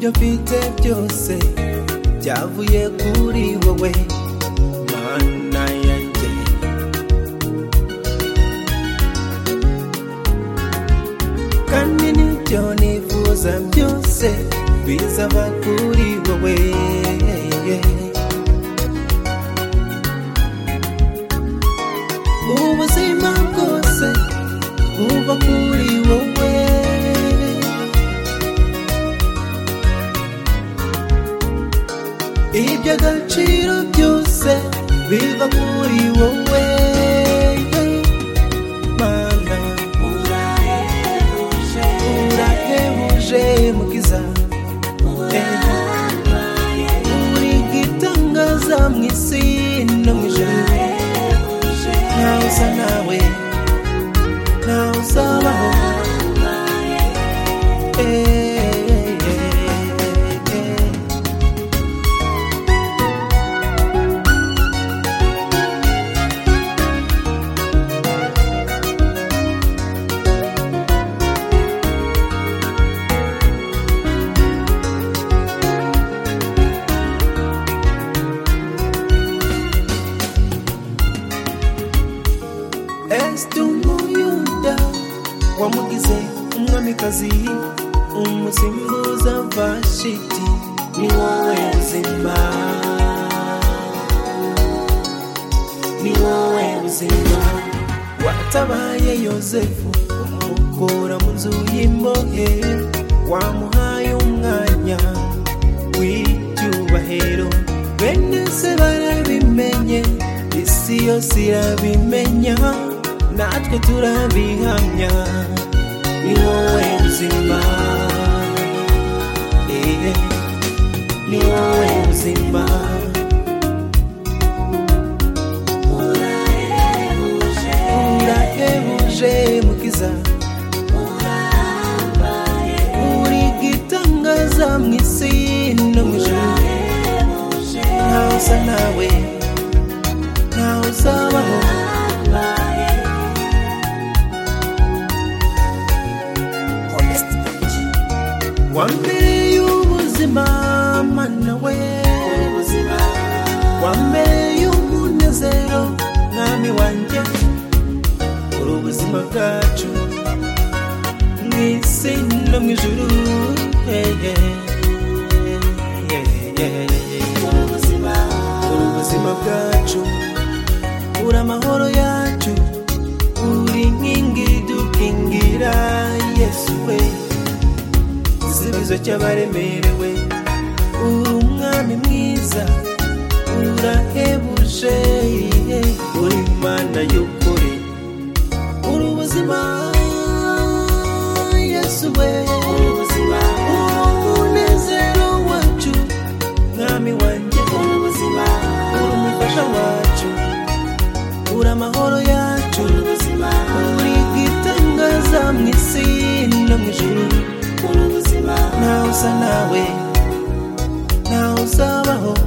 mfite byose byavuye kuri wowe mana yanjye, kandi nibyo nifuza byose bizava kuri wowe. Ubuzima bwose buva kuri wowe, iby'agaciro byose biva kuri wowe mana. Urahebuje mukiza, uri gitangaza mu isi no mu ijuru, ntawe usa nawe, ntawe uzabaho. Esti umuyuda wamugize umwamikazi, umusimbuza Vashiti, ni wowe buzima, ni wowe buzima. Watabaye Yosefu umukura mu nzu y'imbohe, wamuhaye umwanya w'icyubahiro, bene se barabimenye, isi yose irabimenya, natwe turabihamya. Ni wowe buzima, ni wowe buzima. Urahebuje mukiza, uri gitangaza mu isi no mu ijuru, ntawe usa nawe, ntawe uzabaho. Wambere y'ubuzima mana we, wambere y'umunezero mwami wanjye, uri ubuzima bwacu mw'isi no mu ijuru. Uri ubuzima bwacu, uri amahoro yacu, uri inkingi dukingira Yesu we, igisubizo cy'abaremerewe, uri umwami mwiza, urahebuje, uri Imana y'ukuri, uri ubuzima Yesu we, uri ubuzima, uri umunezero wacu mwami wanjye, uri ubuzima, uri umufasha wacu, uri amahoro yacu, uri ubuzima, uri gitangaza mu isi no mu ijuru, ntawe usa nawe, ntawe uzabaho.